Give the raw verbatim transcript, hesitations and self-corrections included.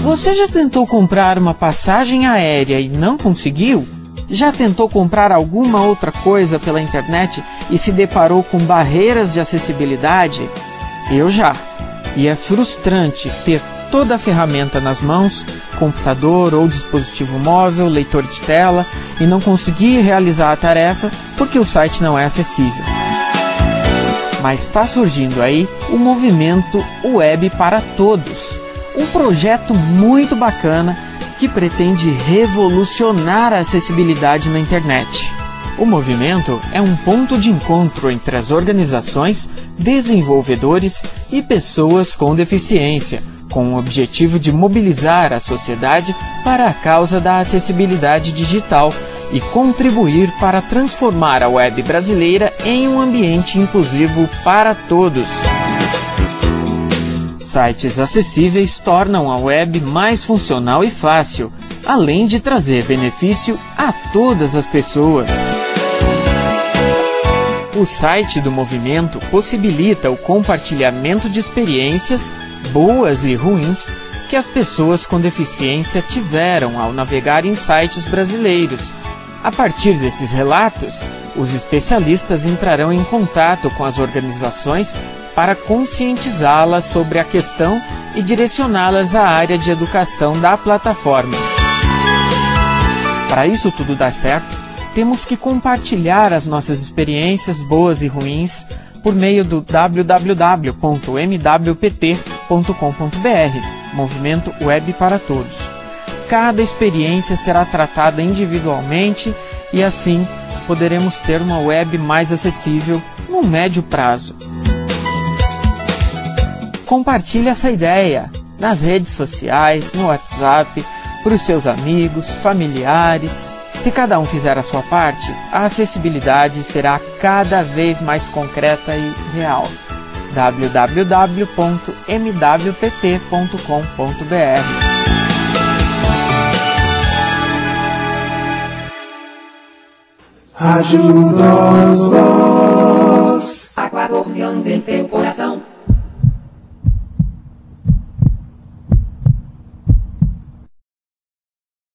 Você já tentou comprar uma passagem aérea e não conseguiu? Já tentou comprar alguma outra coisa pela internet e se deparou com barreiras de acessibilidade? Eu já. E é frustrante ter toda a ferramenta nas mãos, computador ou dispositivo móvel, leitor de tela, e não conseguir realizar a tarefa porque o site não é acessível. Mas está surgindo aí o movimento Web para Todos, um projeto muito bacana que pretende revolucionar a acessibilidade na internet. O movimento é um ponto de encontro entre as organizações, desenvolvedores e pessoas com deficiência, com o objetivo de mobilizar a sociedade para a causa da acessibilidade digital e contribuir para transformar a web brasileira em um ambiente inclusivo para todos. Sites acessíveis tornam a web mais funcional e fácil, além de trazer benefício a todas as pessoas. O site do movimento possibilita o compartilhamento de experiências, boas e ruins, que as pessoas com deficiência tiveram ao navegar em sites brasileiros. A partir desses relatos, os especialistas entrarão em contato com as organizações para conscientizá-las sobre a questão e direcioná-las à área de educação da plataforma. Para isso tudo dar certo, temos que compartilhar as nossas experiências boas e ruins por meio do w w w ponto m w p t ponto com ponto b r, Movimento Web para Todos. Cada experiência será tratada individualmente e assim poderemos ter uma web mais acessível no médio prazo. Compartilhe essa ideia nas redes sociais, no WhatsApp, para os seus amigos, familiares. Se cada um fizer a sua parte, a acessibilidade será cada vez mais concreta e real. w w w ponto m w p t ponto com ponto b r Ajuda-os, há quatorze anos em seu coração.